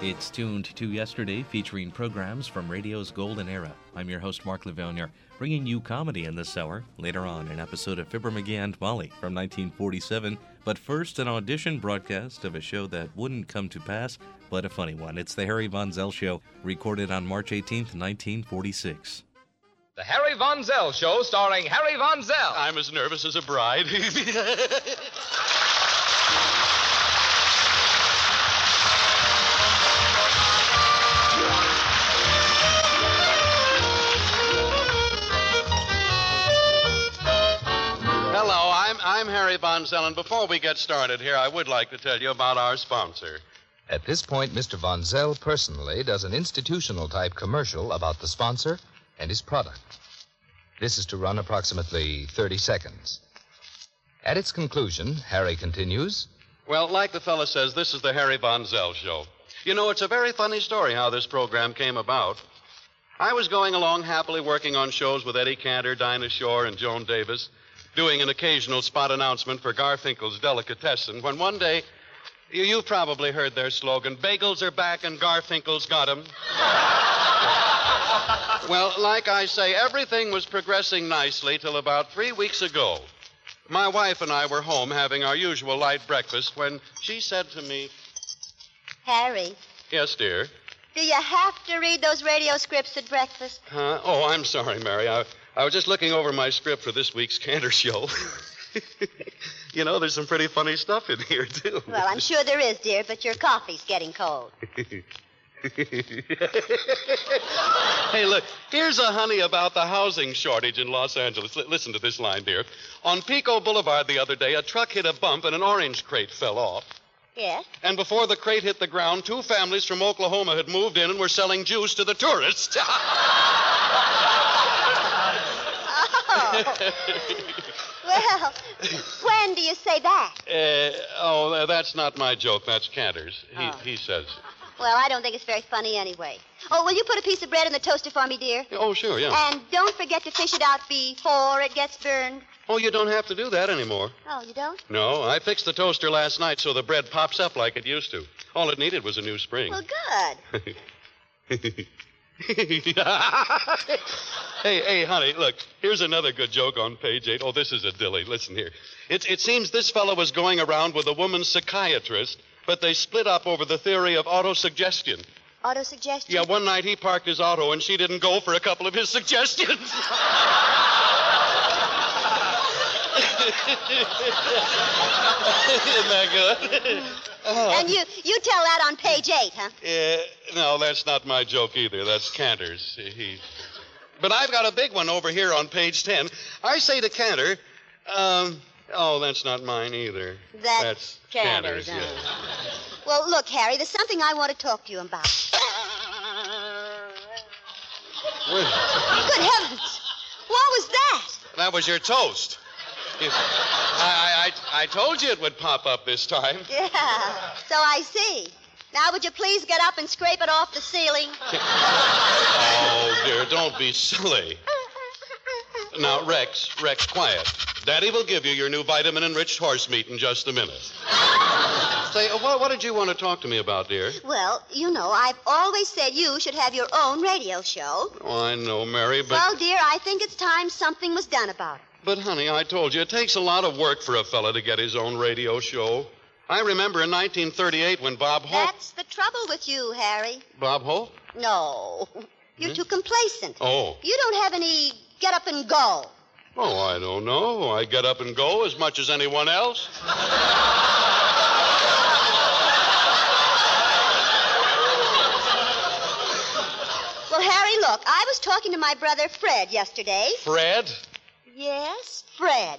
It's Tuned to Yesterday, featuring programs from radio's golden era. I'm your host, Mark Lavounier, bringing you comedy in this hour. Later on, an episode of Fibber McGee and Molly from 1947. But first, an audition broadcast of a show that wouldn't come to pass, but a funny one. It's The Harry Von Zell Show, recorded on March 18th, 1946. The Harry Von Zell Show, starring Harry Von Zell. I'm as nervous as a bride. Hello, I'm Harry Von Zell, and before we get started here, I would like to tell you about our sponsor. At this point, Mr. Von Zell personally does an institutional-type commercial about the sponsor and his product. This is to run approximately 30 seconds. At its conclusion, Harry continues. Well, like the fella says, this is the Harry Von Zell Show. You know, it's a very funny story how this program came about. I was going along happily working on shows with Eddie Cantor, Dinah Shore, and Joan Davis, doing an occasional spot announcement for Garfinkel's Delicatessen, when one day, you've probably heard their slogan, bagels are back and Garfinkel's got 'em. Well, like I say, everything was progressing nicely till about 3 weeks ago. My wife and I were home having our usual light breakfast when she said to me, Harry, Yes, dear? do you have to read those radio scripts at breakfast? Huh? Oh, I'm sorry, Mary. I was just looking over my script for this week's Cantor show. You know, there's some pretty funny stuff in here, too. Well, I'm sure there is, dear, but your coffee's getting cold. Hey, look, here's a honey about the housing shortage in Los Angeles. Listen to this line, dear. On Pico Boulevard the other day, a truck hit a bump and an orange crate fell off. Yes? And before the crate hit the ground, 2 families from Oklahoma had moved in and were selling juice to the tourists. Oh. Well, when do you say that? That's not my joke. That's Cantor's. He says. Well, I don't think it's very funny anyway. Oh, will you put a piece of bread in the toaster for me, dear? Oh, sure, yeah. And don't forget to fish it out before it gets burned. Oh, you don't have to do that anymore. Oh, you don't? No, I fixed the toaster last night so the bread pops up like it used to. All it needed was a new spring. Well, good. Hey, honey, look, here's another good joke on page 8. Oh, this is a dilly. Listen here. It seems this fellow was going around with a woman psychiatrist, but they split up over the theory of autosuggestion. Autosuggestion? Yeah, one night he parked his auto and she didn't go for a couple of his suggestions. Isn't that good? And you tell that on page 8, huh? No, that's not my joke either. That's Cantor's. But I've got a big one over here on page 10. I say to Cantor, that's not mine either. That's Cantor's, huh? yes. Well, look, Harry, there's something I want to talk to you about. Good heavens! What was that? That was your toast. I told you it would pop up this time. Yeah, so I see. Now, would you please get up and scrape it off the ceiling? Oh, dear, don't be silly. Now, Rex, quiet. Daddy will give you your new vitamin-enriched horse meat in just a minute. Say, what did you want to talk to me about, dear? Well, you know, I've always said you should have your own radio show. Oh, I know, Mary, but... Well, dear, I think it's time something was done about it. But, honey, I told you, it takes a lot of work for a fella to get his own radio show. I remember in 1938 when Bob Hope... That's the trouble with you, Harry. Bob Hope? No. You're too complacent. Oh. You don't have any get up and go. Oh, I don't know. I get up and go as much as anyone else. Well, Harry, look, I was talking to my brother Fred yesterday. Fred? Yes, Fred.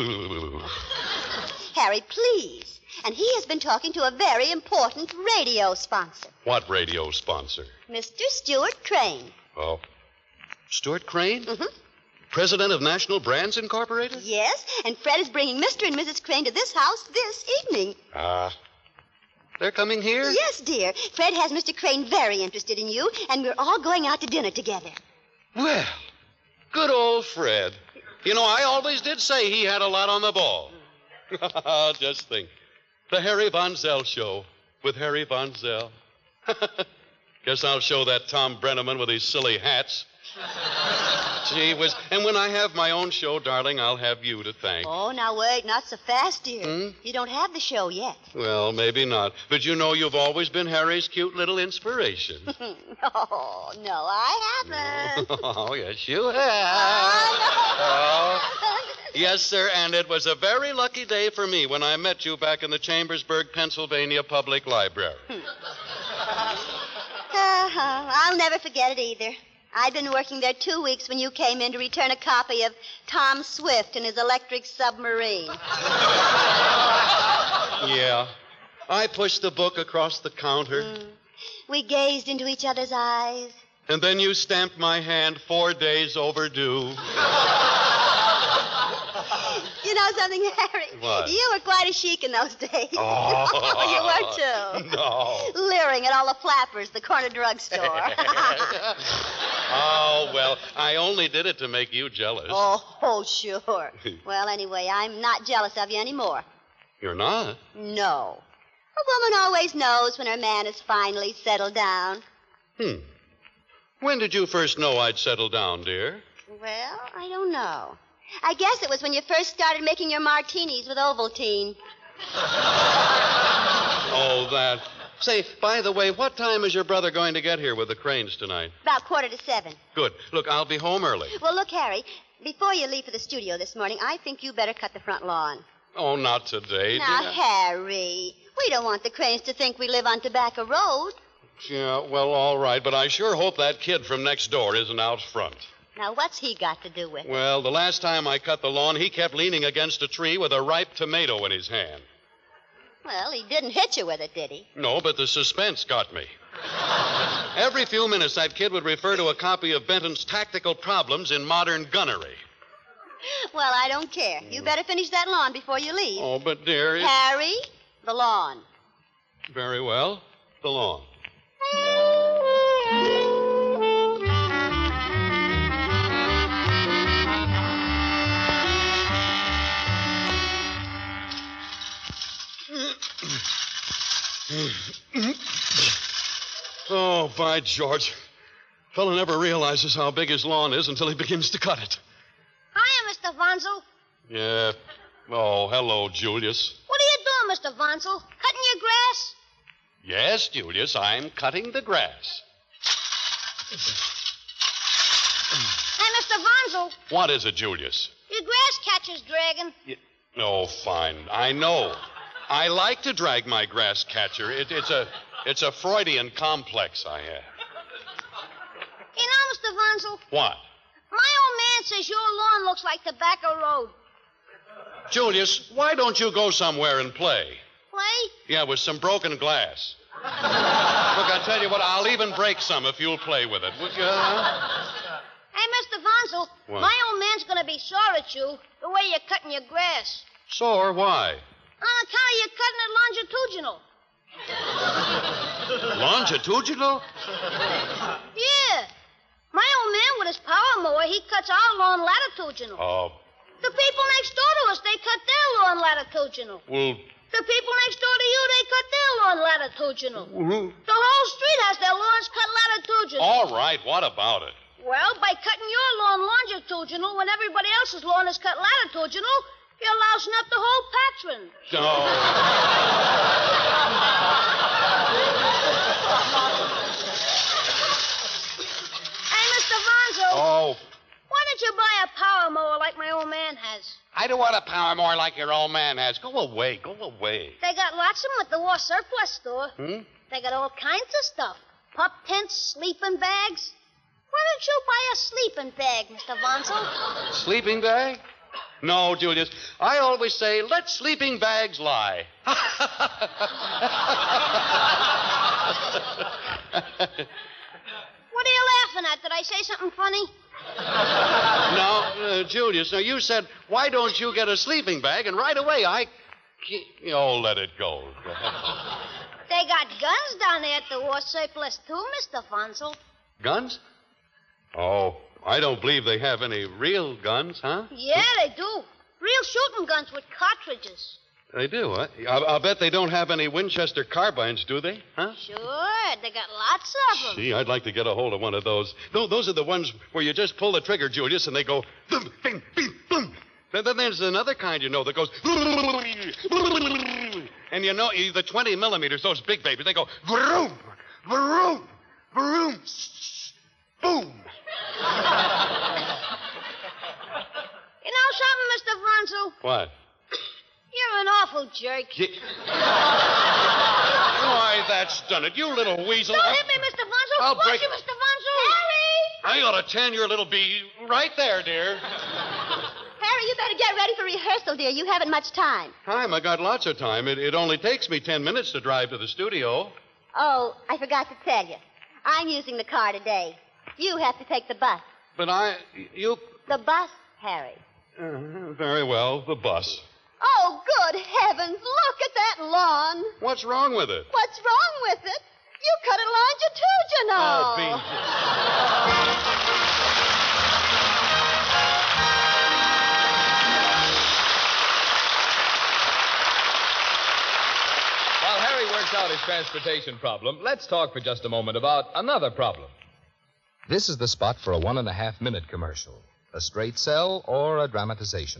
Harry, please. And he has been talking to a very important radio sponsor. What radio sponsor? Mr. Stuart Crane. Oh. Stuart Crane? Mm-hmm. President of National Brands Incorporated? Yes, and Fred is bringing Mr. and Mrs. Crane to this house this evening. They're coming here? Yes, dear. Fred has Mr. Crane very interested in you, and we're all going out to dinner together. Well, good old Fred. You know, I always did say he had a lot on the ball. Just think. The Harry Von Zell Show with Harry Von Zell. Guess I'll show that Tom Brenneman with his silly hats. Gee whiz. And when I have my own show, darling, I'll have you to thank. Oh, now wait, not so fast, dear. You don't have the show yet. Well, maybe not. But you know you've always been Harry's cute little inspiration. Oh, no, I haven't. Oh, yes, you have. Oh. Yes, sir, and it was a very lucky day for me when I met you back in the Chambersburg, Pennsylvania Public Library. I'll never forget it either. I'd been working there 2 weeks when you came in to return a copy of Tom Swift and his Electric Submarine. Yeah. I pushed the book across the counter. We gazed into each other's eyes. And then you stamped my hand 4 days overdue. You know something, Harry? What? You were quite a chic in those days. Oh. You were, too. No. Leering at all the flappers, the corner drugstore. Oh, well, I only did it to make you jealous. Oh, sure. Well, anyway, I'm not jealous of you anymore. You're not? No. A woman always knows when her man has finally settled down. When did you first know I'd settled down, dear? Well, I don't know. I guess it was when you first started making your martinis with Ovaltine. Oh, that. Say, by the way, what time is your brother going to get here with the Cranes tonight? About 6:45. Good. Look, I'll be home early. Well, look, Harry, before you leave for the studio this morning, I think you better cut the front lawn. Oh, not today, Now, dear. Harry, we don't want the Cranes to think we live on Tobacco Road. Yeah, well, all right, but I sure hope that kid from next door isn't out front. Now, what's he got to do with it? Well, the last time I cut the lawn, he kept leaning against a tree with a ripe tomato in his hand. Well, he didn't hit you with it, did he? No, but the suspense got me. Every few minutes, that kid would refer to a copy of Benton's Tactical Problems in Modern Gunnery. Well, I don't care. You better finish that lawn before you leave. Oh, but dear... Harry, the lawn. Very well. The lawn. Oh, by George. Fella never realizes how big his lawn is until he begins to cut it. Hiya, Mr. Vonzel. Yeah. Oh, hello, Julius. What are you doing, Mr. Vonzel? Cutting your grass? Yes, Julius, I'm cutting the grass. Hey, Mr. Vonzel, What is it, Julius? your grass catcher's dragging. Oh, fine. I know. I like to drag my grass catcher. It's a Freudian complex I have. You know, Mr. Vonzel, What? my old man says your lawn looks like Tobacco Road. Julius, why don't you go somewhere and play? Play? Yeah, with some broken glass. Look, I tell you what, I'll even break some if you'll play with it. Would you? Hey, Mr. Vonzel, What? my old man's going to be sore at you the way you're cutting your grass. Sore? Why? On account of you cutting it longitudinal. Longitudinal? Yeah. My old man with his power mower, he cuts our lawn latitudinal. Oh, The people next door to us, they cut their lawn latitudinal. well, The people next door to you, they cut their lawn latitudinal. The whole street has their lawns cut latitudinal. all right, what about it? Well, by cutting your lawn longitudinal when everybody else's lawn is cut latitudinal, you're lousing up the whole patron. Oh. Hey, Mr. Vonzo, Oh, why don't you buy a power mower like my old man has? I don't want a power more like your old man has. Go away, go away. They got lots of them at the war surplus store. Hmm? They got all kinds of stuff. Pup tents, sleeping bags. Why don't you buy a sleeping bag, Mr. Vonzel? Sleeping bag? No, Julius. I always say, let sleeping bags lie. What are you laughing at? Did I say something funny? Now, Julius, now you said, why don't you get a sleeping bag? And right away, Oh, let it go. Go ahead. They got guns down there at the war surplus, too, Mr. Vonzel. Guns? Oh, I don't believe they have any real guns, huh? Yeah, they do. Real shooting guns with cartridges. They do, huh? I'll bet they don't have any Winchester carbines, do they? Huh? Sure, they got lots of them. Gee, I'd like to get a hold of one of those. Those are the ones where you just pull the trigger, Julius, and they go boom, bing, bing, boom. Then there's another kind, that goes. And the 20 millimeters, those big babies, they go vroom, vroom, vroom, boom. You know something, Mr. Vonzo? What? You're an awful jerk. Why, that's done it. You little weasel. Don't hit me, Mr. Vonzo. I'll Watch break- you, Mr. Vonzo. I ought to tan your little bee right there, dear. Harry, you better get ready for rehearsal, dear. You haven't much time. Time? I got lots of time. It only takes me 10 minutes to drive to the studio. Oh, I forgot to tell you. I'm using the car today. You have to take the bus. But you... The bus, Harry. Very well, the bus. Oh, good heavens. Look at that lawn. What's wrong with it? What's wrong with it? You cut it longitudinal. Oh, Bean. While Harry works out his transportation problem, let's talk for just a moment about another problem. This is the spot for a 1.5-minute commercial. A straight sell or a dramatization.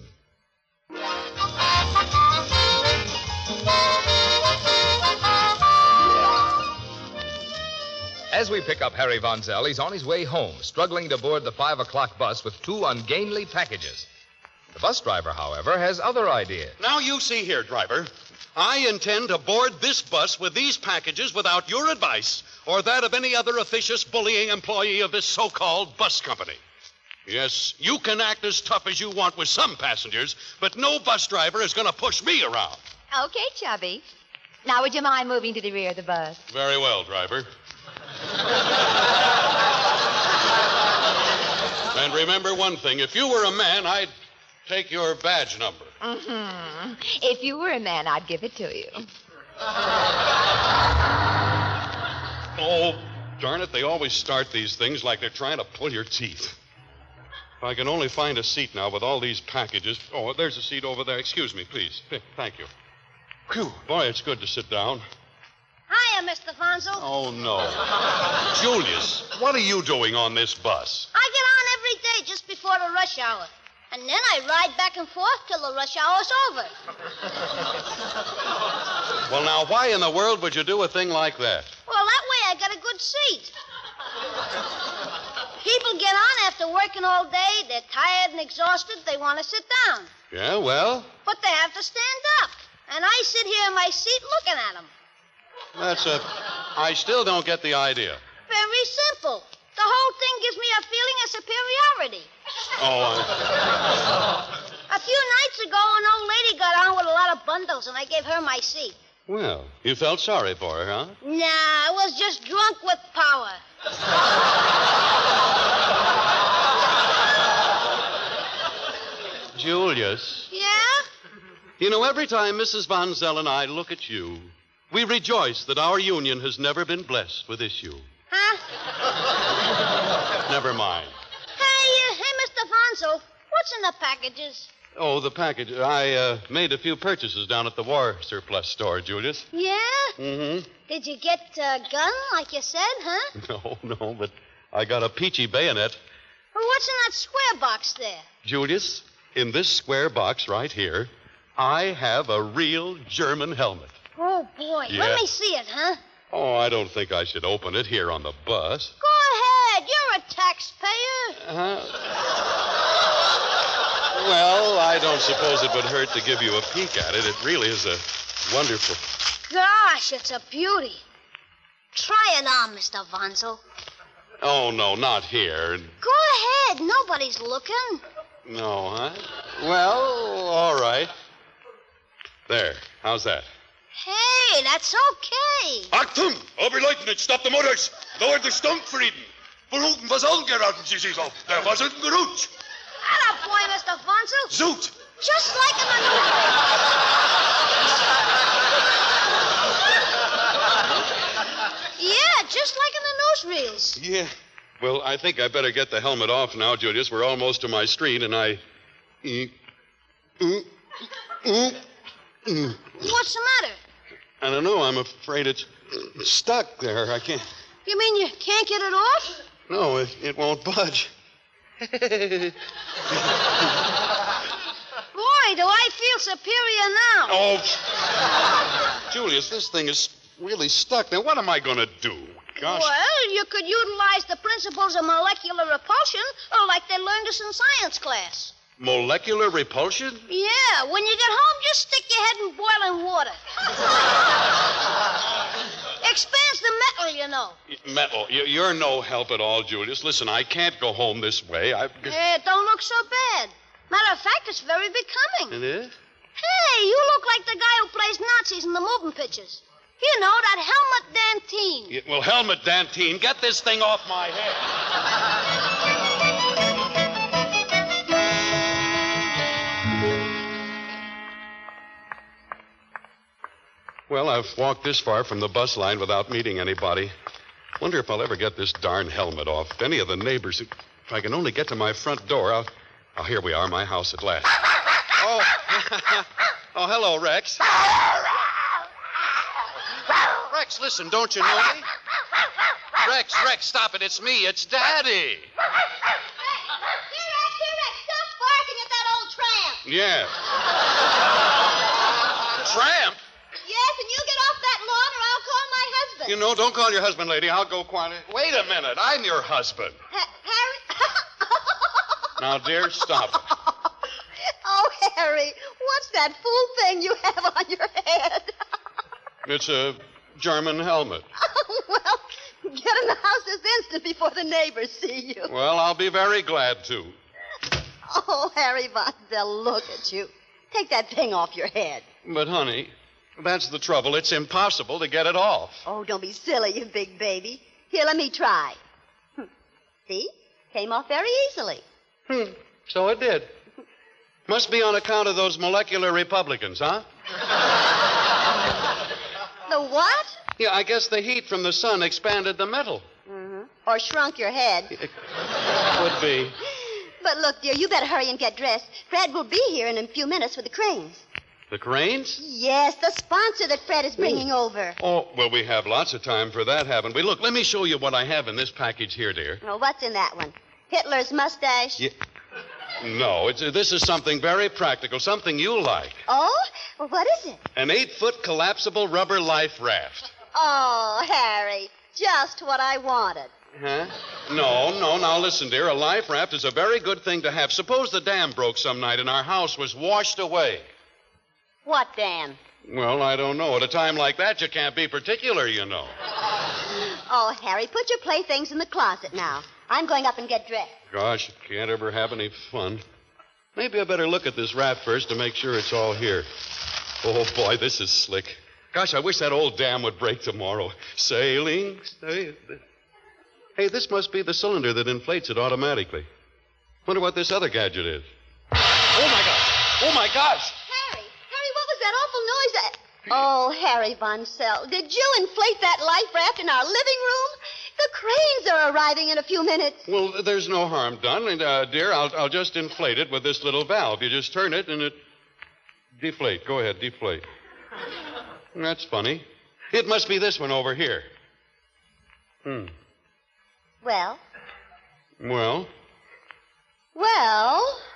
As we pick up Harry Von Zell, he's on his way home, struggling to board the 5 o'clock bus with 2 ungainly packages. The bus driver, however, has other ideas. Now you see here, driver. I intend to board this bus with these packages without your advice or that of any other officious bullying employee of this so-called bus company. Yes, you can act as tough as you want with some passengers, but no bus driver is going to push me around. Okay, Chubby. Now, would you mind moving to the rear of the bus? Very well, driver. And remember one thing. If you were a man, I'd take your badge number. Mm-hmm. If you were a man, I'd give it to you. Oh, darn it. They always start these things like they're trying to pull your teeth. If I can only find a seat now with all these packages. Oh, there's a seat over there. Excuse me, please. Thank you. Phew. Boy, it's good to sit down. Hiya, Mr. Fonzo. Oh, no. Julius, what are you doing on this bus? I get on every day just before the rush hour. And then I ride back and forth till the rush hour's over. Well, now, why in the world would you do a thing like that? Well, that way I got a good seat. People get on after working all day. They're tired and exhausted. They want to sit down. Yeah, well? But they have to stand up. And I sit here in my seat looking at them. I still don't get the idea. Very simple. The whole thing gives me a feeling of superiority. Oh, A few nights ago, an old lady got on with a lot of bundles, and I gave her my seat. well, you felt sorry for her, huh? Nah, I was just drunk with power. Julius, Yeah? you know, every time Mrs. Von Zell and I look at you, we rejoice that our union has never been blessed with issue. Huh? Never mind. Hey, Mr. Fonzo, what's in the packages? Oh, the package. I made a few purchases down at the war surplus store, Julius. Yeah? Mm-hmm. Did you get a gun like you said, huh? No, but I got a peachy bayonet. Well, what's in that square box there? Julius, in this square box right here, I have a real German helmet. Oh, boy. Yeah. Let me see it, huh? Oh, I don't think I should open it here on the bus. Go ahead. You're a taxpayer. Well, I don't suppose it would hurt to give you a peek at it. It really is a wonderful... Gosh, it's a beauty. Try it on, Mr. Vonzo. Oh, no, not here. Go ahead. Nobody's looking. No, huh? Well, all right. There. How's that? Hey, that's okay. Achtung! Oberleutnant, stop the motors! Lower the Stumpfrieden! Verruchen, was angeraten Sie sich auf? Der war ein Gerutsch! Atta boy, Mr. Fonzo. Zoot! Just like in the newsreels. Yeah, just like in the newsreels. Yeah. Well, I think I better get the helmet off now, Julius. We're almost to my street, and What's the matter? I don't know. I'm afraid it's stuck there. I can't. You mean you can't get it off? No, it won't budge. Boy, do I feel superior now. Oh, Julius, this thing is really stuck. Now, what am I going to do? Gosh. Well, you could utilize the principles of molecular repulsion, or like they learned us in science class. Molecular repulsion? Yeah, when you get home, just stick your head in boiling water. Expands the metal, you know. Metal. You're no help at all, Julius. Listen, I can't go home this way. It don't look so bad. Matter of fact, it's very becoming. It is? Hey, you look like the guy who plays Nazis in the moving pictures. You know, that Helmut Dantine. Yeah, well, Helmut Dantine, get this thing off my head. Well, I've walked this far from the bus line without meeting anybody. Wonder if I'll ever get this darn helmet off. If any of the neighbors, if I can only get to my front door, Oh, here we are, my house at last. Oh, oh, hello, Rex. Rex, listen, don't you know me? Rex, stop it. It's me. It's Daddy. Here, Rex, stop barking at that old tramp. Yeah. Tramp? Yes, and you get off that lawn or I'll call my husband. You know, don't call your husband, lady. I'll go quietly. Wait a minute. I'm your husband. Harry? Now, dear, stop it. Oh, Harry, what's that fool thing you have on your head? It's a German helmet. Well, get in the house this instant before the neighbors see you. Well, I'll be very glad to. Oh, Harry Von Zell, look at you. Take that thing off your head. But, honey, that's the trouble. It's impossible to get it off. Oh, don't be silly, you big baby. Here, let me try. See? Came off very easily. So it did. Must be on account of those molecular Republicans, huh? The what? Yeah, I guess the heat from the sun expanded the metal. Mm-hmm. Or shrunk your head. It could be. But look, dear, you better hurry and get dressed. Fred will be here in a few minutes with the cranes. The cranes? Yes, the sponsor that Fred is bringing over. Oh, well, we have lots of time for that, haven't we? Look, let me show you what I have in this package here, dear. Oh, what's in that one? Hitler's mustache? Yeah. No, this is something very practical, something you'll like. Oh? Well, what is it? An 8-foot collapsible rubber life raft. Oh, Harry, just what I wanted. Huh? No. Now, listen, dear. A life raft is a very good thing to have. Suppose the dam broke some night and our house was washed away. What dam? Well, I don't know. At a time like that, you can't be particular, you know. Oh, Harry, put your playthings in the closet now. I'm going up and get dressed. Gosh, can't ever have any fun. Maybe I better look at this raft first to make sure it's all here. Oh, boy, this is slick. Gosh, I wish that old dam would break tomorrow. Sailing. Hey, this must be the cylinder that inflates it automatically. Wonder what this other gadget is. Oh, my gosh. Oh, my gosh. Harry, what was that awful noise? Oh, Harry Von Zell, did you inflate that life raft in our living room? The cranes are arriving in a few minutes. Well, there's no harm done. And, dear, I'll just inflate it with this little valve. You just turn it and it... Deflate. Go ahead, deflate. That's funny. It must be this one over here. Well? Well? Well?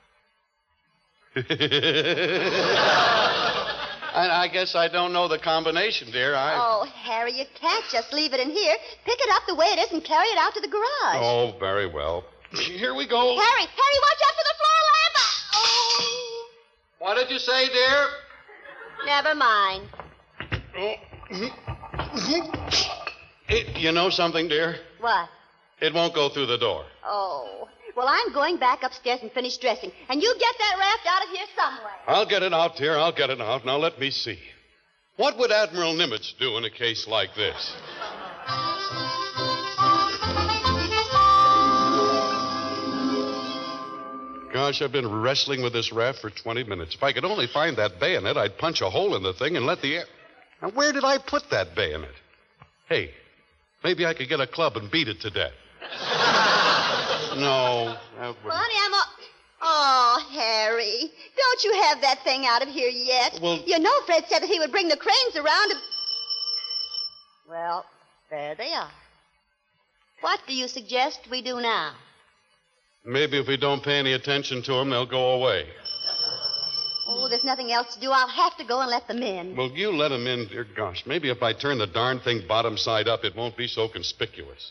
I guess I don't know the combination, dear. Oh, Harry, you can't just leave it in here. Pick it up the way it is and carry it out to the garage. Oh, very well. Here we go. Harry, watch out for the floor lamp. Oh. What did you say, dear? Never mind. You know something, dear? What? It won't go through the door. Oh. Well, I'm going back upstairs and finish dressing. And you get that raft out of here somewhere. I'll get it out, dear. I'll get it out. Now, let me see. What would Admiral Nimitz do in a case like this? Gosh, I've been wrestling with this raft for 20 minutes. If I could only find that bayonet, I'd punch a hole in the thing and let the air... Now, where did I put that bayonet? Hey, maybe I could get a club and beat it to death. No. Well, honey, I'm all... Oh, Harry, don't you have that thing out of here yet? Well- You know Fred said that he would bring the cranes around to... Well, there they are. What do you suggest we do now? Maybe if we don't pay any attention to them, they'll go away. Oh, there's nothing else to do. I'll have to go and let them in. Well, you let them in, dear gosh. Maybe if I turn the darn thing bottom side up, it won't be so conspicuous.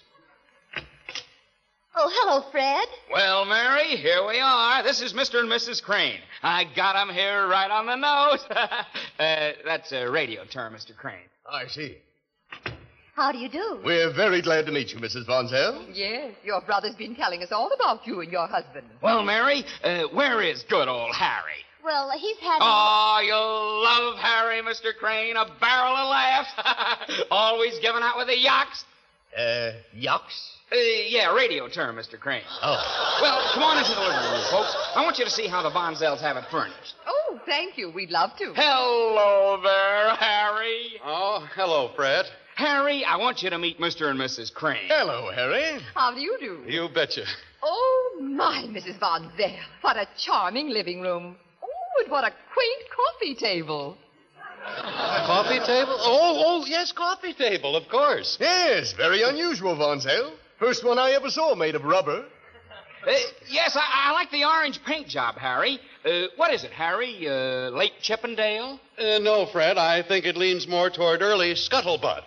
Oh, hello, Fred. Well, Mary, here we are. This is Mr. and Mrs. Crane. I got 'em here right on the nose. That's a radio term, Mr. Crane. I see. How do you do? We're very glad to meet you, Mrs. Von Zell. Yes, your brother's been telling us all about you and your husband. Well, Mary, where is good old Harry? Well, he's had... Oh, you'll love Harry, Mr. Crane. A barrel of laughs. Always giving out with the yaks. Yucks? Yeah, radio term, Mr. Crane. Oh. Well, come on into the living room, folks. I want you to see how the Von Zells have it furnished. Oh, thank you. We'd love to. Hello there, Harry. Oh, hello, Fred. Harry, I want you to meet Mr. and Mrs. Crane. Hello, Harry. How do you do? You betcha. Oh, my, Mrs. Von Zell. What a charming living room. Oh, and what a quaint coffee table. Coffee table? Oh, yes, coffee table, of course. Yes, very unusual, Von Zell. First one I ever saw made of rubber. Yes, I like the orange paint job, Harry. What is it, Harry? Late Chippendale? No, Fred, I think it leans more toward early scuttlebutt.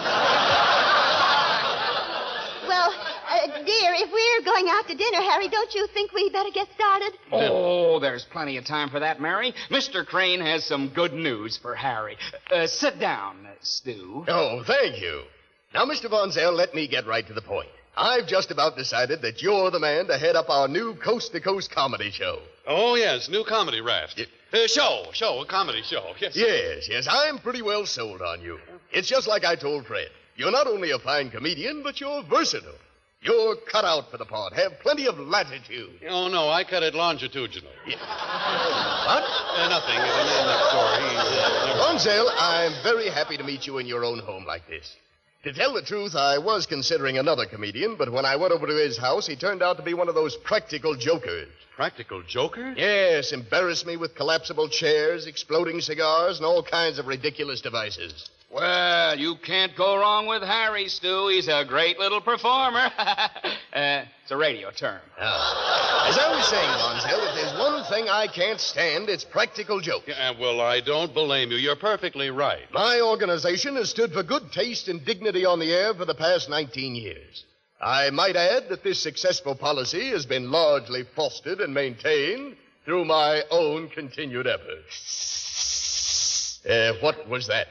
Well, dear, if we're going out to dinner, Harry, don't you think we better get started? Oh, there's plenty of time for that, Mary. Mr. Crane has some good news for Harry. Sit down, Stu. Oh, thank you. Now, Mr. Von Zell, let me get right to the point. I've just about decided that you're the man to head up our new coast-to-coast comedy show. Oh, yes, new comedy raft. A comedy show. Yes. Yes, I'm pretty well sold on you. It's just like I told Fred. You're not only a fine comedian, but you're versatile. You're cut out for the part. Have plenty of latitude. Oh, no, I cut it longitudinal. Yeah. What? Nothing. The man next door, Von Zell, I'm very happy to meet you in your own home like this. To tell the truth, I was considering another comedian, but when I went over to his house, he turned out to be one of those practical jokers. Practical joker? Yes, embarrassed me with collapsible chairs, exploding cigars, and all kinds of ridiculous devices. Well, you can't go wrong with Harry, Stu. He's a great little performer. It's a radio term. As I was saying, Von Zell, if there's one thing I can't stand, it's practical jokes. Yeah, well, I don't blame you. You're perfectly right. My organization has stood for good taste and dignity on the air for the past 19 years. I might add that this successful policy has been largely fostered and maintained through my own continued efforts. What was that?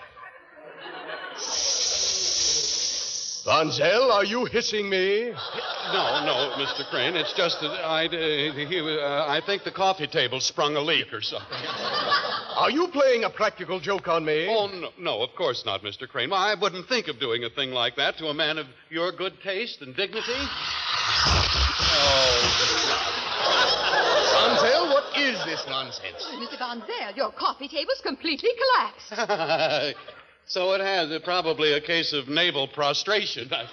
Von Zell, are you hissing me? No, Mr. Crane. It's just that I think the coffee table sprung a leak or something. Are you playing a practical joke on me? Oh, no, of course not, Mr. Crane. I wouldn't think of doing a thing like that to a man of your good taste and dignity. Von Zell, what is this nonsense? Mr. Von Zell, your coffee table's completely collapsed. So it has. Probably a case of naval prostration, I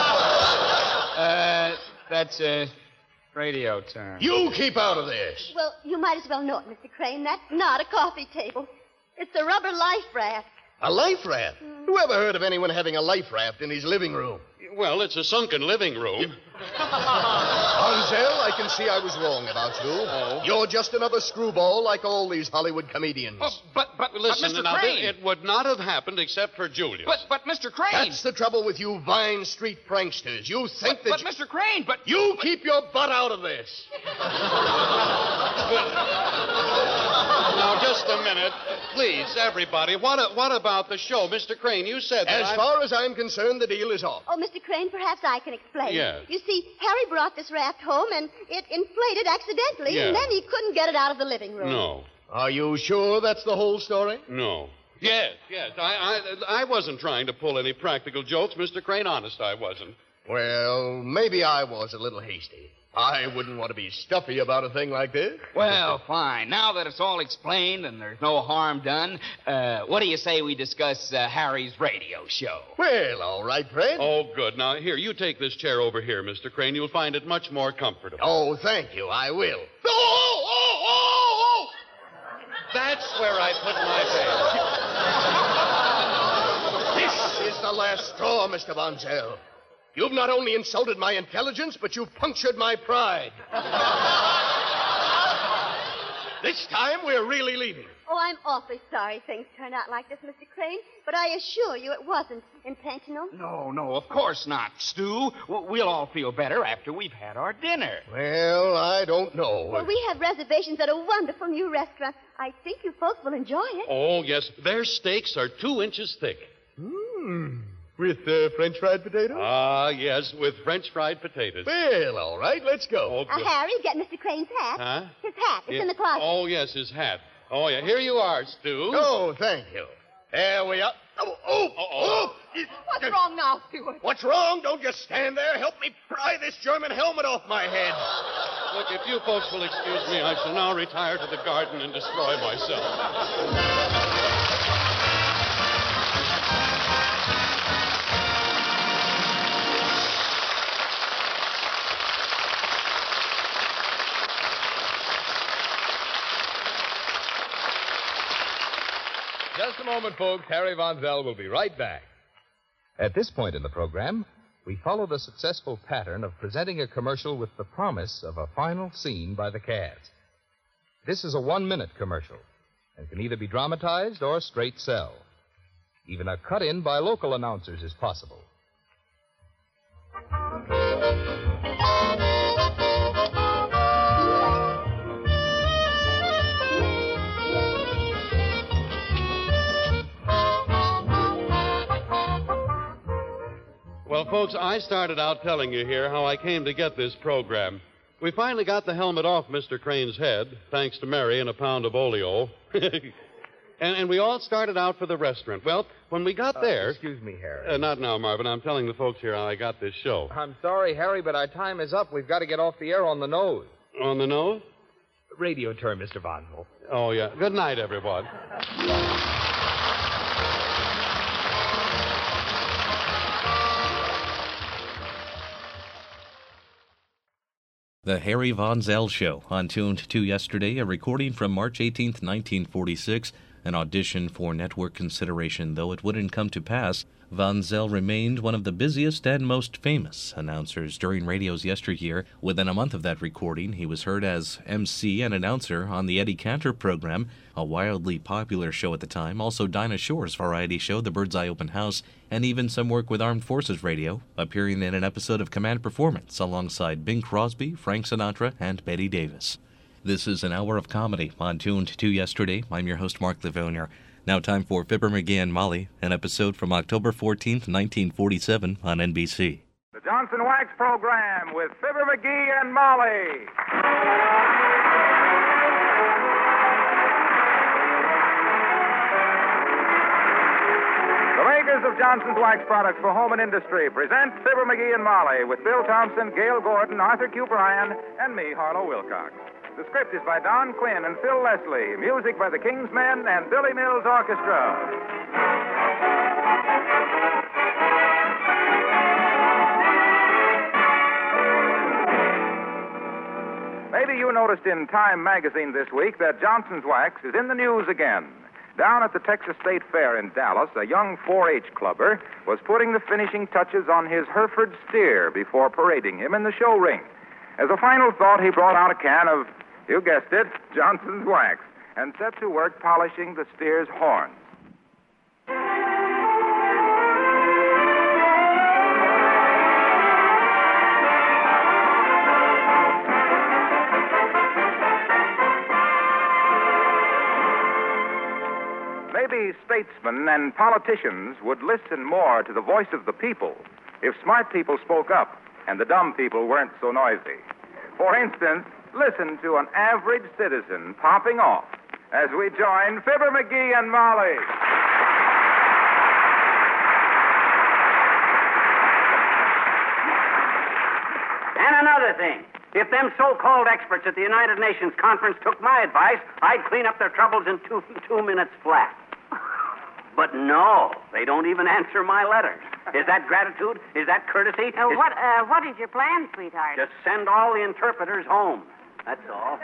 think. That's a radio term. You keep out of this. Well, you might as well know it, Mr. Crane. That's not a coffee table. It's a rubber life raft. A life raft? Who ever heard of anyone having a life raft in his living room? Well, it's a sunken living room. Von Zell, I can see I was wrong about you. Oh. You're just another screwball like all these Hollywood comedians. Oh, but Listen, Mr. now, Crane. it would not have happened except for Julius. But Mr. Crane. That's the trouble with you Vine Street pranksters. You think But Mr. Crane, You keep your butt out of this. Now, just a minute. Please, everybody. What about the show? Mr. Crane, you said that As far as I'm concerned, the deal is off. Oh, Mr. Crane, perhaps I can explain. Yes. You see, Harry brought this raft home, and it inflated accidentally, Yeah. and then he couldn't get it out of the living room. No. Are you sure that's the whole story? No. Yes. I wasn't trying to pull any practical jokes, Mr. Crane. Honest, I wasn't. Well, maybe I was a little hasty. I wouldn't want to be stuffy about a thing like this. Well, fine. Now that it's all explained and there's no harm done, what do you say we discuss Harry's radio show? Well, all right, Fred. Oh, good. Now, here, you take this chair over here, Mr. Crane. You'll find it much more comfortable. Oh, thank you. I will. That's where I put my bed. This is the last straw, Mr. Von Zell. You've not only insulted my intelligence, but you've punctured my pride. This time, we're really leaving. Oh, I'm awfully sorry things turned out like this, Mr. Crane, but I assure you it wasn't intentional. No, of course not, Stu. We'll all feel better after we've had our dinner. Well, I don't know. Well, we have reservations at a wonderful new restaurant. I think you folks will enjoy it. Oh, yes. Their steaks are 2 inches thick. With French fried potatoes? Ah, yes, with French fried potatoes. Well, all right, let's go. Oh, good. Harry, get Mr. Crane's hat. Huh? His hat. It's Yeah. in the closet. Oh, yes, his hat. Oh, yeah. Here you are, Stu. Oh, thank you. There we are. What's wrong now, Stuart? What's wrong? Don't just stand there. Help me pry this German helmet off my head. Look, if you folks will excuse me, I shall now retire to the garden and destroy myself. Just a moment, folks. Harry Von Zell will be right back. At this point in the program, we follow the successful pattern of presenting a commercial with the promise of a final scene by the cast. This is a 1-minute commercial and can either be dramatized or straight sell. Even a cut-in by local announcers is possible. Well, folks, I started out telling you here how I came to get this program. We finally got the helmet off Mr. Crane's head, thanks to Mary and a pound of oleo. and we all started out for the restaurant. Well, when we got there... Excuse me, Harry. Not now, Marvin. I'm telling the folks here how I got this show. I'm sorry, Harry, but our time is up. We've got to get off the air on the nose. On the nose? Radio term, Mr. Von Zell. Oh, yeah. Good night, everyone. The Harry Von Zell Show, on Tuned to Yesterday, a recording from March 18th, 1946, an audition for network consideration. Though it wouldn't come to pass, Von Zell remained one of the busiest and most famous announcers during radio's yesteryear. Within a month of that recording, he was heard as MC and announcer on the Eddie Cantor program, a wildly popular show at the time, also Dinah Shore's variety show, The Birdseye Open House, and even some work with Armed Forces Radio, appearing in an episode of Command Performance alongside Bing Crosby, Frank Sinatra, and Betty Davis. This is an hour of comedy on Tuned to Yesterday. I'm your host, Mark Livonia. Now time for Fibber McGee and Molly, an episode from October 14th, 1947 on NBC. The Johnson Wax Program with Fibber McGee and Molly. The makers of Johnson's Wax products for home and industry present Fibber McGee and Molly with Bill Thompson, Gail Gordon, Arthur Q. Bryan, and me, Harlow Wilcox. The script is by Don Quinn and Phil Leslie. Music by the King's Men and Billy Mills Orchestra. Maybe you noticed in Time magazine this week that Johnson's Wax is in the news again. Down at the Texas State Fair in Dallas, a young 4-H clubber was putting the finishing touches on his Hereford steer before parading him in the show ring. As a final thought, he brought out a can of, you guessed it, Johnson's Wax, and set to work polishing the steer's horns. Maybe statesmen and politicians would listen more to the voice of the people if smart people spoke up and the dumb people weren't so noisy. For instance, listen to an average citizen popping off as we join Fibber McGee and Molly. And another thing, If them so-called experts at the United Nations conference took my advice, I'd clean up their troubles in 2 minutes flat. But no, they don't even answer my letters. Is that gratitude? Is that courtesy? What is your plan, sweetheart? Just send all the interpreters home. That's all.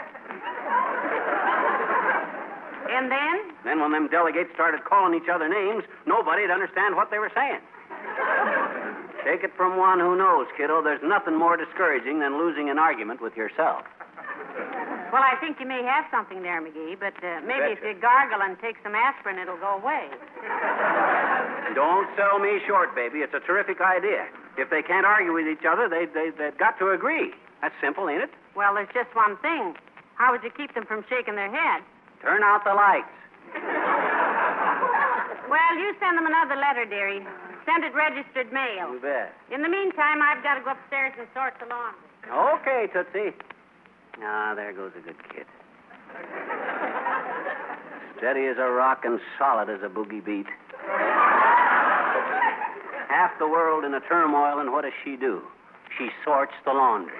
And then? Then when them delegates started calling each other names, nobody'd understand what they were saying. Take it from one who knows, kiddo, there's nothing more discouraging than losing an argument with yourself. Well, I think you may have something there, McGee, but maybe if you gargle and take some aspirin, it'll go away. Don't sell me short, baby. It's a terrific idea. If they can't argue with each other, they've got to agree. That's simple, ain't it? Well, there's just one thing. How would you keep them from shaking their head? Turn out the lights. Well, you send them another letter, dearie. Send it registered mail. You bet. In the meantime, I've got to go upstairs and sort the laundry. Okay, Tootsie. Ah, there goes a good kid. Steady as a rock and solid as a boogie beat. Half the world in a turmoil, and what does she do? She sorts the laundry.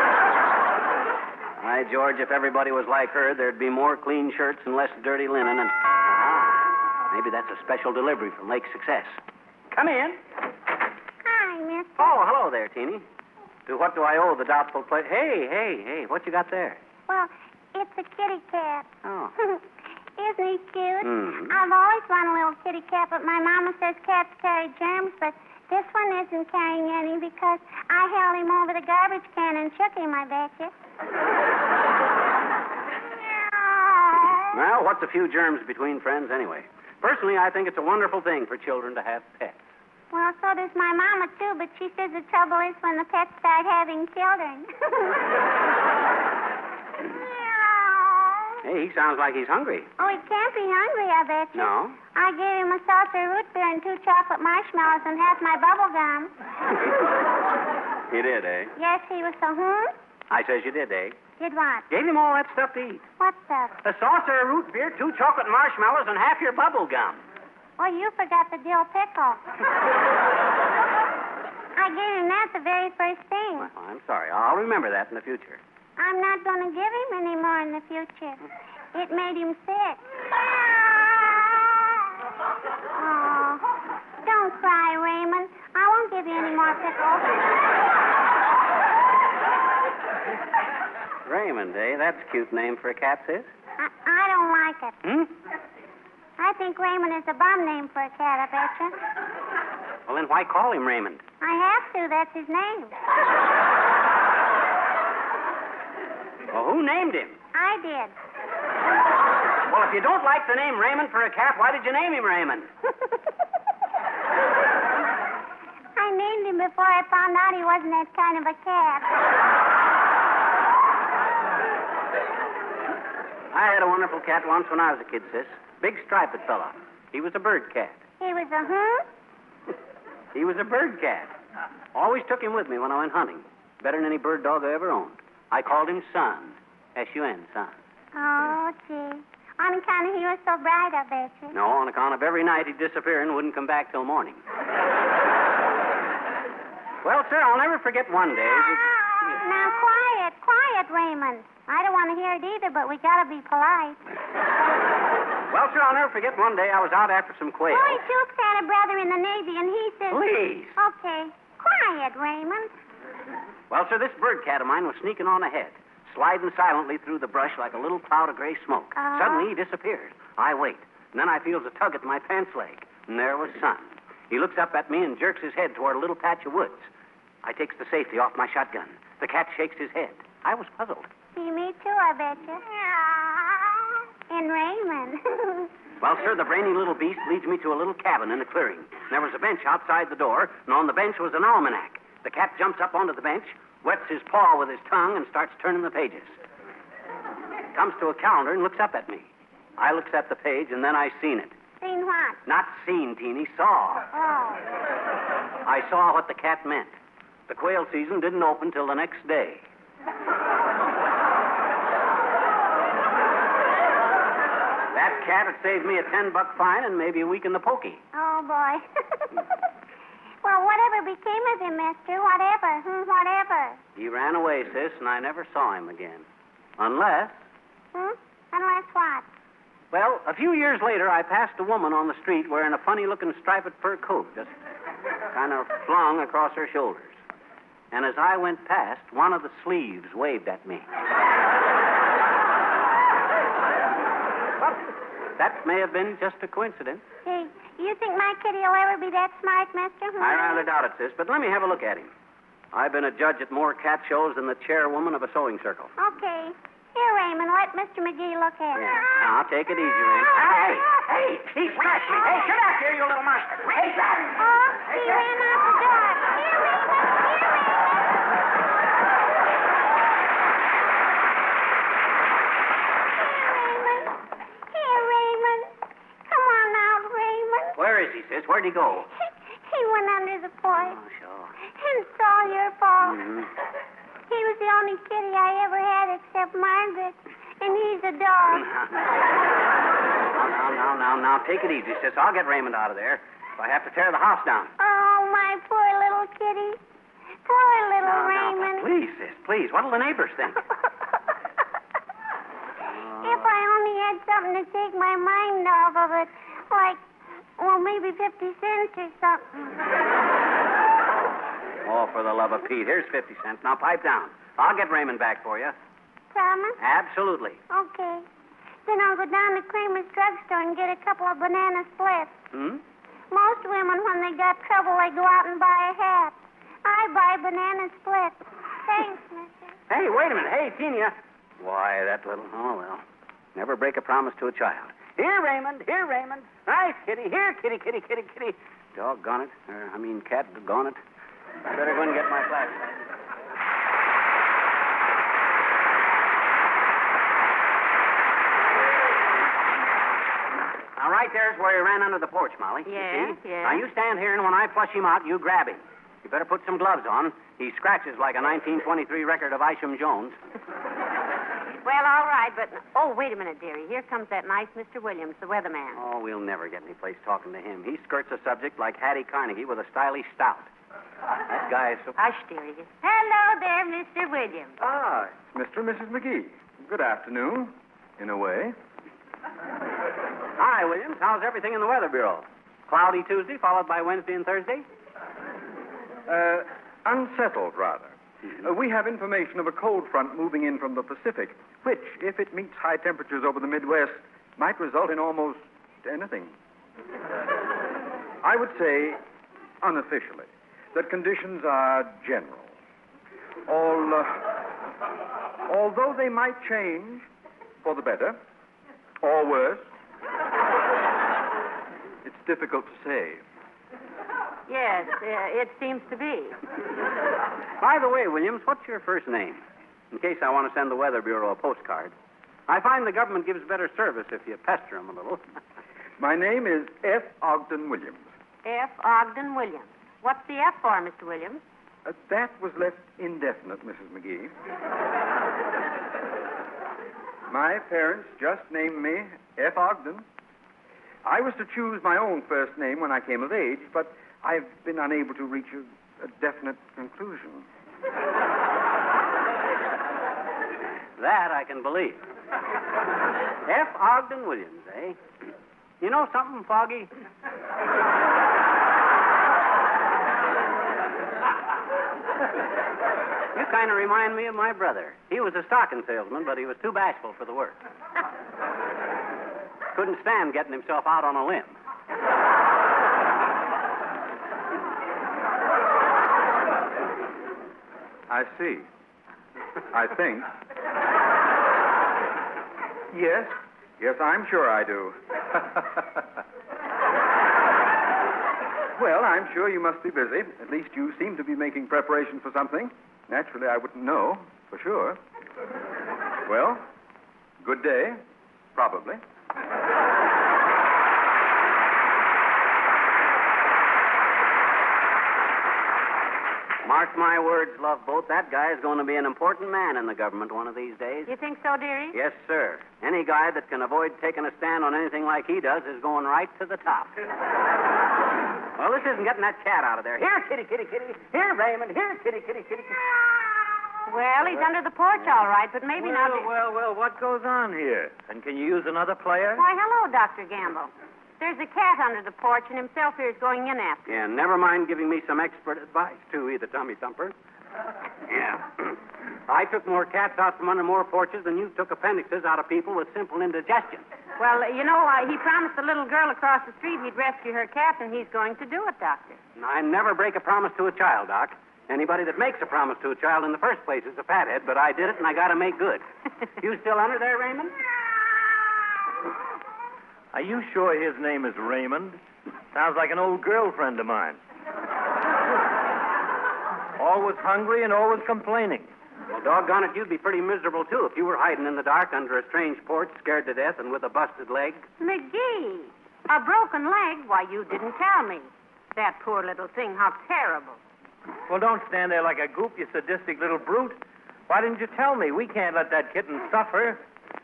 Why, George, if everybody was like her, there'd be more clean shirts and less dirty linen, and... maybe that's a special delivery from Lake Success. Come in. Hi, mister. Oh, hello there, Teeny. To what do I owe the doubtful pleasure? Hey, what you got there? Well, it's a kitty cat. Oh. Isn't he cute? Mm-hmm. I've always wanted a little kitty cat, but my mama says cats carry germs, but this one isn't carrying any because I held him over the garbage can and shook him, I bet you. Well, what's a few germs between friends anyway? Personally, I think it's a wonderful thing for children to have pets. Well, so does my mama, too, but she says the trouble is when the pets start having children. Hey, he sounds like he's hungry. Oh, he can't be hungry, I bet you. No? I gave him a saucer of root beer and 2 chocolate marshmallows and half my bubble gum. You did, eh? Yes, he was so, I says you did, eh? Did what? Gave him all that stuff to eat. What stuff? A saucer of root beer, 2 chocolate marshmallows, and half your bubble gum. Oh, you forgot the dill pickle. I gave him that the very first thing. Well, I'm sorry. I'll remember that in the future. I'm not going to give him any more in the future. It made him sick. Oh, don't cry, Raymond. I won't give you any more pickles. Raymond, eh? That's a cute name for a cat, sis. I don't like it. I think Raymond is a bum name for a cat, I bet you. Well, then why call him Raymond? I have to. That's his name. Well, who named him? I did. Well, if you don't like the name Raymond for a cat, why did you name him Raymond? I named him before I found out he wasn't that kind of a cat. I had a wonderful cat once when I was a kid, sis. Big striped fella. He was a bird cat. He was a He was a bird cat. Always took him with me when I went hunting. Better than any bird dog I ever owned. I called him Sun. S-U-N, Sun. Oh, gee. On account of he was so bright, I bet you. No, on account of every night he'd disappear and wouldn't come back till morning. Well, sir, I'll never forget one day. Now, quiet, Raymond. I don't want to hear it either, but we gotta be polite. Well, sir, I'll never forget one day I was out after some quail. Boy Jukes had a brother in the Navy, and he says... Please. Okay. Quiet, Raymond. Well, sir, this bird cat of mine was sneaking on ahead, sliding silently through the brush like a little cloud of gray smoke. Suddenly, he disappeared. I wait, and then I feels a tug at my pants leg, and there was Sun. He looks up at me and jerks his head toward a little patch of woods. I takes the safety off my shotgun. The cat shakes his head. I was puzzled. See, me too, I bet you. And Raymond. Well, sir, the brainy little beast leads me to a little cabin in a clearing. There was a bench outside the door, and on the bench was an almanac. The cat jumps up onto the bench, wets his paw with his tongue, and starts turning the pages. Comes to a calendar and looks up at me. I looks at the page, and then I seen it. Seen what? Not seen, Teeny, saw. Oh. I saw what the cat meant. The quail season didn't open till the next day. That cat had saved me a $10 fine and maybe a week in the pokey. Oh, boy. Well, whatever became of him, mister? Whatever. Whatever. He ran away, sis, and I never saw him again. Unless... Unless what? Well, a few years later, I passed a woman on the street wearing a funny-looking striped fur coat, just kind of flung across her shoulders. And as I went past, one of the sleeves waved at me. That may have been just a coincidence. Hey, you think my kitty will ever be that smart, mister? I rather doubt it, sis, but let me have a look at him. I've been a judge at more cat shows than the chairwoman of a sewing circle. Okay. Here, Raymond, let Mr. McGee look at it. Now, take it easy, Raymond. Hey, he scratched me. Hey, get out here, you little monster. Hey, Jack. Oh, he ran out the door. Here, Raymond. Here, Raymond. Come on out, Raymond. Where is he, sis? Where'd he go? He went under the porch. Oh, sure. And it's all your fault. Mm-hmm. He was the only kitty I ever had except Margaret. And he's a dog. Now, take it easy, sis. I'll get Raymond out of there if I have to tear the house down. Oh, my poor little kitty. Poor little Raymond. Please, sis, please. What'll the neighbors think? If I only had something to take my mind off of it, like, well, maybe 50 cents or something. Oh, for the love of Pete. Here's 50 cents. Now, pipe down. I'll get Raymond back for you. Promise? Absolutely. Okay. Then I'll go down to Kramer's drugstore and get a couple of banana splits. Most women, when they got trouble, they go out and buy a hat. I buy banana splits. Thanks, mister. Hey, wait a minute. Hey, Tina. Why, that little... Oh, well. Never break a promise to a child. Here, Raymond. Here, Raymond. Nice kitty. Here, kitty. Doggone it. Cat, doggone it. I better go and get my flashlight. Now, right there's where he ran under the porch, Molly. Yeah, you see? yeah. Now, you stand here, and when I flush him out, you grab him. You better put some gloves on. He scratches like a 1923 record of Isham Jones. Well, all right, but... Oh, wait a minute, dearie. Here comes that nice Mr. Williams, the weatherman. Oh, we'll never get any place talking to him. He skirts a subject like Hattie Carnegie with a stylish stout. That guy is so... Hush, dearie. Hello there, Mr. Williams. Ah, it's Mr. and Mrs. McGee. Good afternoon, in a way. Hi, Williams. How's everything in the Weather Bureau? Cloudy Tuesday, followed by Wednesday and Thursday? Unsettled, rather. We have information of a cold front moving in from the Pacific, which, if it meets high temperatures over the Midwest, might result in almost anything. I would say, unofficially, that conditions are general. Although they might change for the better or worse, it's difficult to say. Yes, it seems to be. By the way, Williams, what's your first name? In case I want to send the Weather Bureau a postcard. I find the government gives better service if you pester them a little. My name is F. Ogden Williams. F. Ogden Williams. What's the F for, Mr. Williams? That was left indefinite, Mrs. McGee. My parents just named me F. Ogden. I was to choose my own first name when I came of age, but I've been unable to reach a definite conclusion. That I can believe. F. Ogden Williams, eh? You know something, Foggy? You kind of remind me of my brother. He was a stocking salesman, but he was too bashful for the work. Couldn't stand getting himself out on a limb. I see. I think. Yes, I'm sure I do. Well, I'm sure you must be busy. At least you seem to be making preparation for something. Naturally, I wouldn't know, for sure. Well, good day, probably. Mark my words, Love Boat, that guy is going to be an important man in the government one of these days. You think so, dearie? Yes, sir. Any guy that can avoid taking a stand on anything like he does is going right to the top. Well, this isn't getting that cat out of there. Here, kitty, kitty, kitty. Here, Raymond. Here, kitty, kitty, kitty, kitty. Well, he's under the porch, all right, but maybe not. Well, what goes on here? And can you use another player? Why, hello, Dr. Gamble. There's a cat under the porch, and himself here is going in after. Yeah, never mind giving me some expert advice, too, either, Tummy Thumper. Yeah. I took more cats out from under more porches than you took appendixes out of people with simple indigestion. Well, he promised the little girl across the street he'd rescue her cat, and he's going to do it, Doctor. I never break a promise to a child, Doc. Anybody that makes a promise to a child in the first place is a fathead, but I did it, and I got to make good. You still under there, Raymond? Are you sure his name is Raymond? Sounds like an old girlfriend of mine. Always hungry and always complaining. Well, doggone it, you'd be pretty miserable, too, if you were hiding in the dark under a strange porch, scared to death, and with a busted leg. McGee, a broken leg? Why, you didn't tell me. That poor little thing, how terrible. Well, don't stand there like a goop, you sadistic little brute. Why didn't you tell me? We can't let that kitten suffer.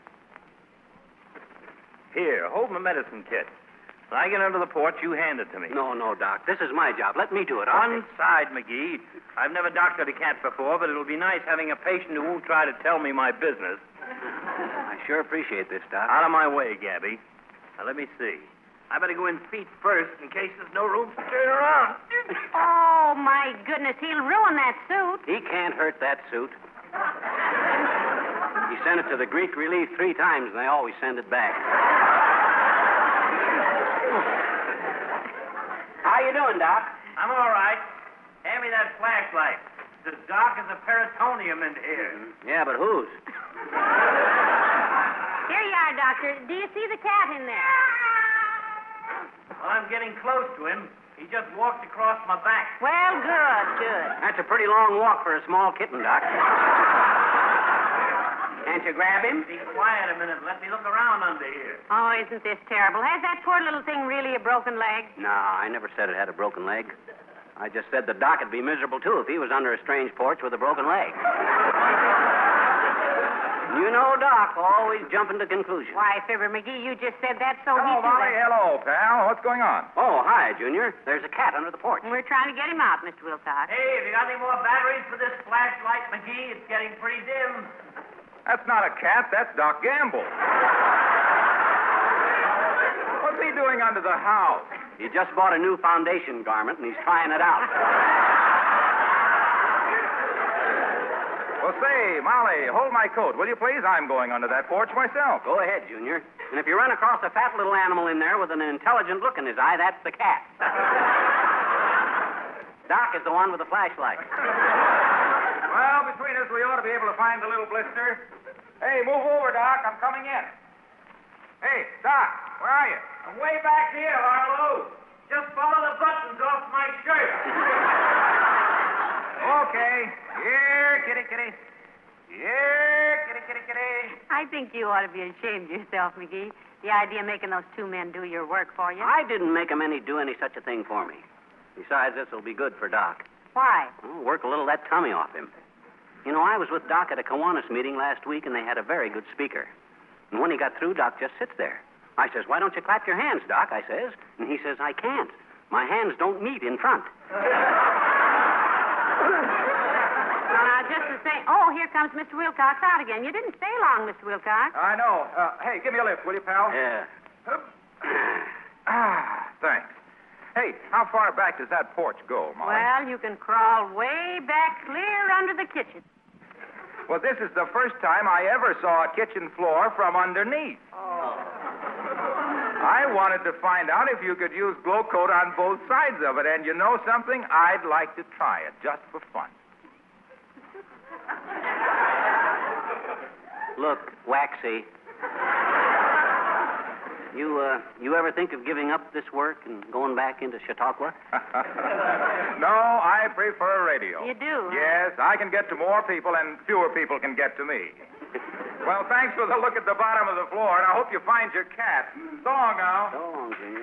Here, hold my medicine kit. When I get under the porch, you hand it to me. No, Doc. This is my job. Let me do it. One side, McGee. I've never doctored a cat before, but it'll be nice having a patient who won't try to tell me my business. I sure appreciate this, Doc. Out of my way, Gabby. Now, let me see. I better go in feet first in case there's no room to turn around. Oh, my goodness, he'll ruin that suit. He can't hurt that suit. He sent it to the Greek Relief 3 times, and they always send it back. How you doing, Doc? I'm all right. Hand me that flashlight. It's as dark as a peritonium in here. Yeah, but whose? Here you are, Doctor. Do you see the cat in there? Well, I'm getting close to him. He just walked across my back. Well, good. That's a pretty long walk for a small kitten, Doc. Can't you grab him? Be quiet a minute. Let me look around under here. Oh, isn't this terrible? Has that poor little thing really a broken leg? No, I never said it had a broken leg. I just said the Doc would be miserable, too, if he was under a strange porch with a broken leg. You know, Doc, always jumping to conclusions. Why, Fibber McGee, you just said that so Hello, Molly. Hello, pal. What's going on? Oh, hi, Junior. There's a cat under the porch. We're trying to get him out, Mr. Wilcox. Hey, have you got any more batteries for this flashlight, McGee? It's getting pretty dim. That's not a cat. That's Doc Gamble. What's he doing under the house? He just bought a new foundation garment, and he's trying it out. Well, say, Molly, hold my coat, will you, please? I'm going under that porch myself. Go ahead, Junior. And if you run across a fat little animal in there with an intelligent look in his eye, that's the cat. Doc is the one with the flashlight. Well, between us, we ought to be able to find the little blister. Hey, move over, Doc. I'm coming in. Hey, Doc, where are you? I'm way back here, Harlow. Just follow the buttons off my shirt. Okay. Here, kitty, kitty. Here, kitty, kitty, kitty. I think you ought to be ashamed of yourself, McGee. The idea of making those 2 men do your work for you. I didn't make 'em do any such a thing for me. Besides, this will be good for Doc. Why? Well, work a little of that tummy off him. You know, I was with Doc at a Kiwanis meeting last week, and they had a very good speaker. And when he got through, Doc just sits there. I says, why don't you clap your hands, Doc? I says. And he says, I can't. My hands don't meet in front. Just to say, here comes Mr. Wilcox out again. You didn't stay long, Mr. Wilcox. I know. Hey, give me a lift, will you, pal? Yeah. Thanks. Hey, how far back does that porch go, Molly? Well, you can crawl way back clear under the kitchen. Well, this is the first time I ever saw a kitchen floor from underneath. Oh. I wanted to find out if you could use glow coat on both sides of it, and you know something? I'd like to try it, just for fun. Look, Waxy. You ever think of giving up this work and going back into Chautauqua? No, I prefer radio. You do? Yes, I can get to more people and fewer people can get to me. Well, thanks for the look at the bottom of the floor, and I hope you find your cat. So long now. So long, Junior.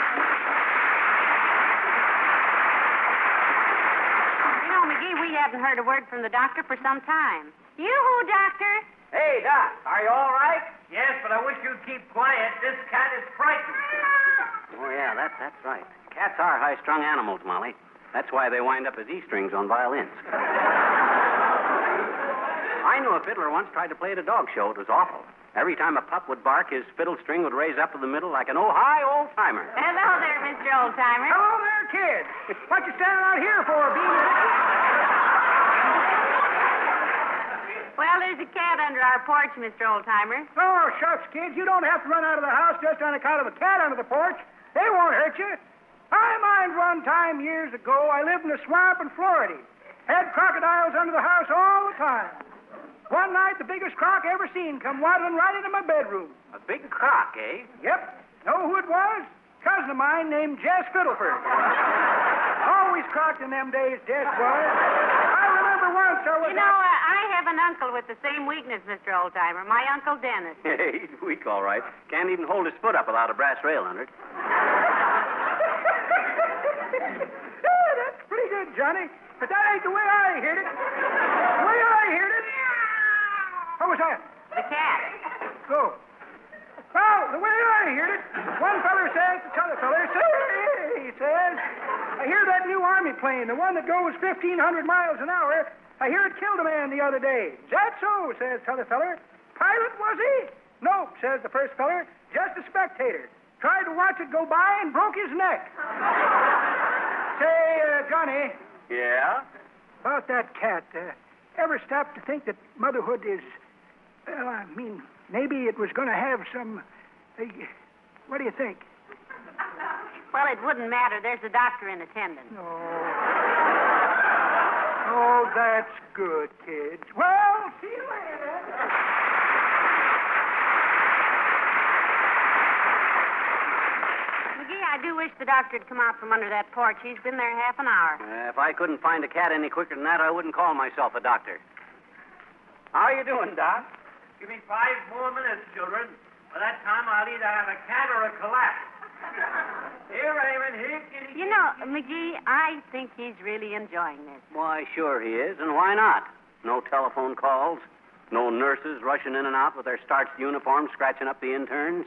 You know, McGee, we haven't heard a word from the doctor for some time. Yoo-hoo, Doctor. Hey, Doc, are you all right? Yes, but I wish you'd keep quiet. This cat is frightened. Oh, yeah, that's right. Cats are high-strung animals, Molly. That's why they wind up as E-strings on violins. I knew a fiddler once tried to play at a dog show. It was awful. Every time a pup would bark, his fiddle string would raise up to the middle like an oh-hi old-timer. Hello there, Mr. Old-Timer. Hello there, kid. What you standing out here for, Bean? Well, there's a cat under our porch, Mr. Old-Timer. Oh, shucks, kids. You don't have to run out of the house just on account of a cat under the porch. They won't hurt you. I mind one time years ago, I lived in a swamp in Florida. Had crocodiles under the house all the time. One night, the biggest croc I ever seen come waddling right into my bedroom. A big croc, eh? Yep. Know who it was? Cousin of mine named Jess Fiddleford. Always crocked in them days, Jess was. I remember once I was... You know, I have an uncle with the same weakness, Mr. Old-Timer. My Uncle Dennis. Hey, he's weak, all right. Can't even hold his foot up without a brass rail under it. That's pretty good, Johnny. But that ain't the way I heard it. The way I heard it... What was that? The cat. Go. Well, the way I heard it, one feller says to t'other feller, say, he says, I hear that new Army plane, the one that goes 1,500 miles an hour, I hear it killed a man the other day. Is that so, says t'other feller. Pilot, was he? Nope, says the first feller, just a spectator. Tried to watch it go by and broke his neck. Say, Johnny. Yeah? About that cat, ever stop to think that motherhood is... Well, I mean, maybe it was going to have some... what do you think? Well, it wouldn't matter. There's a doctor in attendance. Oh, that's good, kids. Well, see you later. McGee, I do wish the doctor had come out from under that porch. He's been there half an hour. If I couldn't find a cat any quicker than that, I wouldn't call myself a doctor. How are you doing, Doc? Give me 5 more minutes, children. By that time, I'll either have a cat or a collapse. Here, Raymond, here, kitty. You know, McGee, I think he's really enjoying this. Why, sure he is, and why not? No telephone calls, no nurses rushing in and out with their starched uniforms scratching up the interns.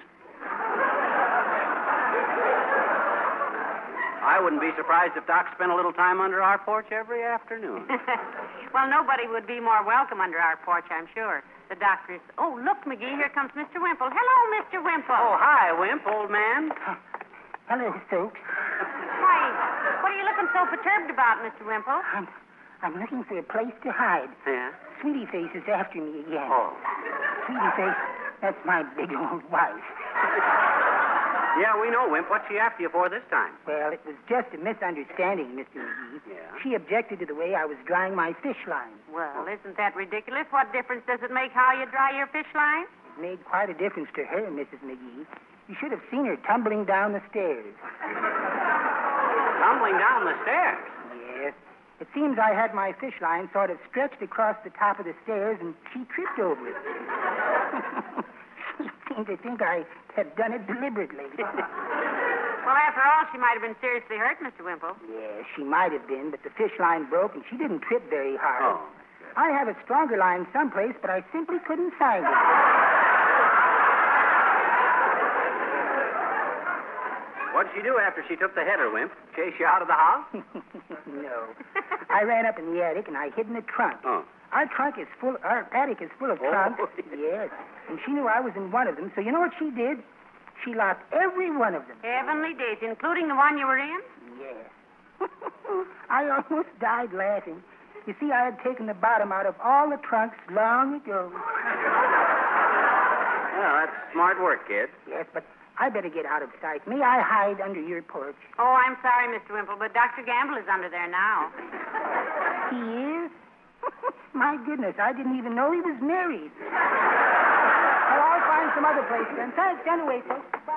I wouldn't be surprised if Doc spent a little time under our porch every afternoon. Well, nobody would be more welcome under our porch, I'm sure. The doctor's... Oh, look, McGee, here comes Mr. Wimple. Hello, Mr. Wimple. Oh, hi, Wimp, old man. Hello, folks. Why, what are you looking so perturbed about, Mr. Wimple? I'm looking for a place to hide. Yeah? Sweetie Face is after me again. Oh. Sweetie Face, that's my big old wife. Yeah, we know, Wimp. What's she after you for this time? Well, it was just a misunderstanding, Mr. McGee. Yeah? She objected to the way I was drying my fish line. Well, isn't that ridiculous? What difference does it make how you dry your fish line? It made quite a difference to her, Mrs. McGee. You should have seen her tumbling down the stairs. Tumbling down the stairs? Yes. It seems I had my fish line sort of stretched across the top of the stairs, and she tripped over it. She seemed to think I had done it deliberately. Well, after all, she might have been seriously hurt, Mr. Wimple. Yes, she might have been, but the fish line broke, and she didn't trip very hard. Oh. I have a stronger line someplace, but I simply couldn't find it. What'd she do after she took the header, Wimp? Chase you out of the house? No. I ran up in the attic, and I hid in the trunk. Oh. Our attic is full of trunks. Yes. And she knew I was in one of them, so you know what she did? She locked every one of them. Heavenly days, including the one you were in? Yes. I almost died laughing. You see, I had taken the bottom out of all the trunks long ago. Well, that's smart work, kid. Yes, but I better get out of sight. May I hide under your porch? Oh, I'm sorry, Mr. Wimple, but Dr. Gamble is under there now. He is? My goodness, I didn't even know he was married. Well, I'll find some other place then. Thanks anyway, folks. Bye.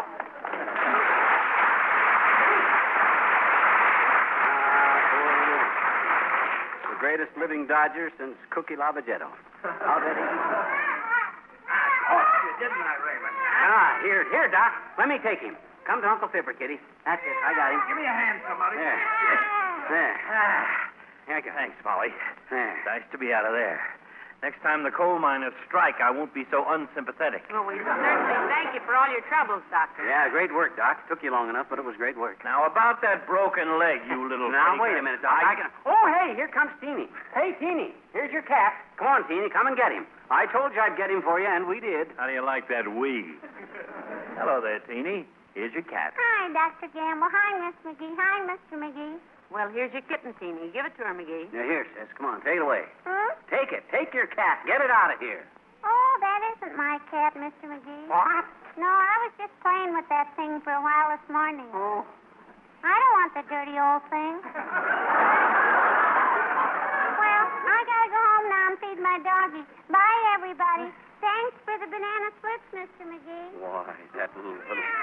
The greatest living Dodger since Cookie Lavagetto. I'll bet he... Oh, you didn't I, Raymond? Here, Doc. Let me take him. Come to Uncle Fibber, Kitty. That's it. I got him. Give me a hand, somebody. There. Here you go. Thanks, Molly. There. Nice to be out of there. Next time the coal miners strike, I won't be so unsympathetic. Well, we certainly thank you for all your troubles, Doctor. Yeah, great work, Doc. Took you long enough, but it was great work. Now, about that broken leg, you little... Now, faker. wait a minute, Doc. Oh, hey, here comes Teeny. Hey, Teeny, here's your cat. Come on, Teeny, come and get him. I told you I'd get him for you, and we did. How do you like that wee? Hello there, Teeny. Here's your cat. Hi, Dr. Gamble. Hi, Miss McGee. Hi, Mr. McGee. Well, here's your kitten, Teeny. Give it to her, McGee. Now, here, sis. Come on, take it away. Huh? Take it. Take your cat. Get it out of here. Oh, that isn't my cat, Mr. McGee. What? No, I was just playing with that thing for a while this morning. Oh. I don't want the dirty old thing. Well, I gotta go home now and feed my doggy. Bye, everybody. Thanks for the banana splits, Mr. McGee. Why, that little...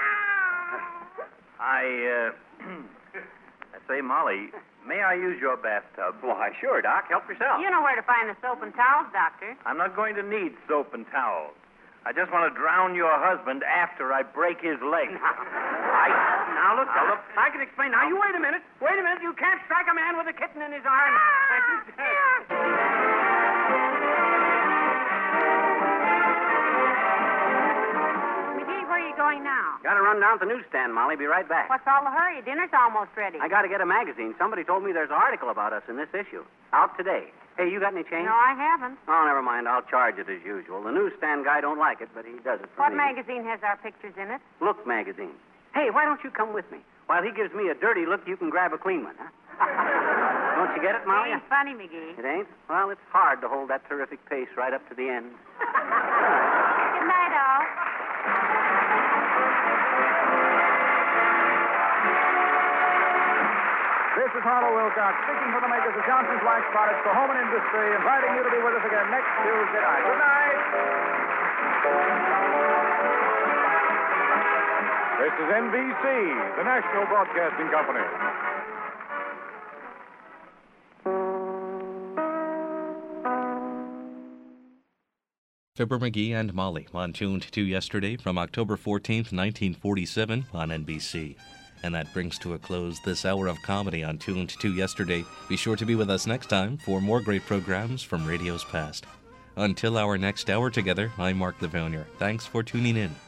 I say, Molly, may I use your bathtub? Why, sure, Doc. Help yourself. You know where to find the soap and towels, Doctor. I'm not going to need soap and towels. I just want to drown your husband after I break his leg. Now, look, I can explain. Now, you wait a minute. Wait a minute. You can't strike a man with a kitten in his arm. McGee, where are you going now? Got to run down to the newsstand, Molly. Be right back. What's all the hurry? Dinner's almost ready. I got to get a magazine. Somebody told me there's an article about us in this issue. Out today. Hey, you got any change? No, I haven't. Oh, never mind. I'll charge it as usual. The newsstand guy don't like it, but he does it for What me. magazine has our pictures in it? Look magazine. Hey, why don't you come with me? While he gives me a dirty look, you can grab a clean one, huh? Don't you get it, Molly? Ain't funny, McGee. It ain't? Well, it's hard to hold that terrific pace right up to the end. Good night, all. This is Harlow Wilcox, speaking for the makers of Johnson's Wax Products for Home and Industry, inviting you to be with us again next Tuesday night. Good night. This is NBC, the National Broadcasting Company. Fibber McGee and Molly on Tuned to Yesterday from October 14th, 1947 on NBC. And that brings to a close this hour of comedy on Tuned to Yesterday. Be sure to be with us next time for more great programs from radio's past. Until our next hour together, I'm Mark Levonier. Thanks for tuning in.